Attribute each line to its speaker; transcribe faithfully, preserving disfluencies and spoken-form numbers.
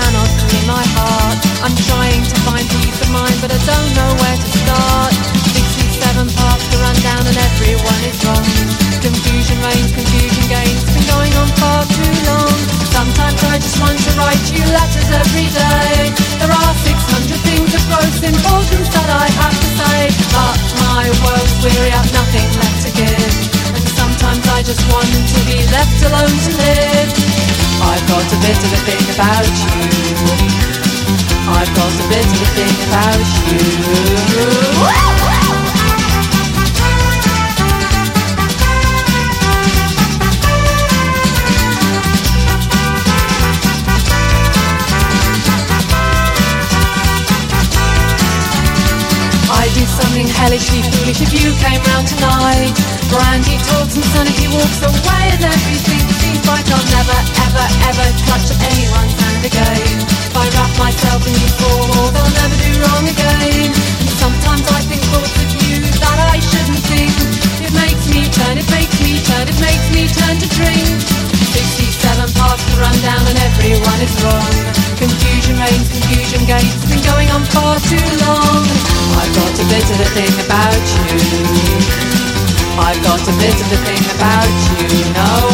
Speaker 1: cannot free my heart. I'm trying to find peace of mind, but I don't know where to start. Sixty-seven paths to run down and everyone is wrong. Confusion reigns, confusion gains, it's been going on far too long. Sometimes I just want to write you letters every day. There are six hundred things of gross importance that I have to say, but my world's weary, I've nothing left to give. And sometimes I just want to be left alone to live. I've got a bit of a thing about you. I've got a bit of a thing about you. I'd do something hellishly foolish if you came round tonight. Brandy talks and sanity walks away, and everything seems like I'll never, ever, ever touch anyone's hand again. If I wrap myself in these four walls, I'll never do wrong again. And sometimes I think thoughts of you that I shouldn't think. It makes me turn, it makes me turn, it makes me turn to drink. Sixty-seven paths to run down and everyone is wrong. Confusion reigns, confusion gains, it's been going on far too long. I've got a bit of a thing about you. I've got a bit of a thing about you. No,